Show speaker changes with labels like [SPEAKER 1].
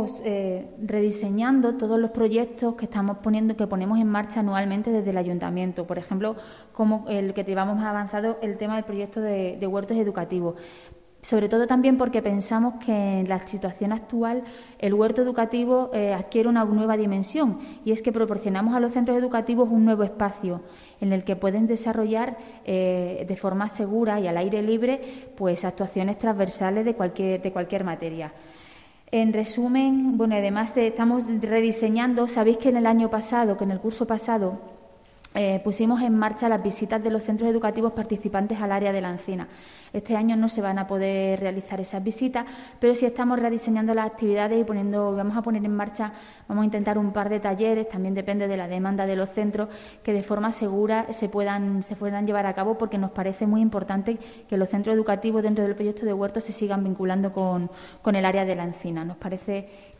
[SPEAKER 1] estamos rediseñando todos los proyectos que ponemos en marcha anualmente desde el Ayuntamiento. Por ejemplo, como el que llevamos más avanzado, el tema del proyecto de huertos educativos. Sobre todo también porque pensamos que en la situación actual el huerto educativo adquiere una nueva dimensión, y es que proporcionamos a los centros educativos un nuevo espacio en el que pueden desarrollar de forma segura y al aire libre pues actuaciones transversales de cualquier materia. En resumen, bueno, además estamos rediseñando, sabéis que en el curso pasado, pusimos en marcha las visitas de los centros educativos participantes al área de la Encina. Este año no se van a poder realizar esas visitas, pero sí estamos rediseñando las actividades y vamos a poner en marcha, vamos a intentar un par de talleres, también depende de la demanda de los centros, que de forma segura se puedan llevar a cabo, porque nos parece muy importante que los centros educativos dentro del proyecto de huertos se sigan vinculando con el área de la Encina. Nos parece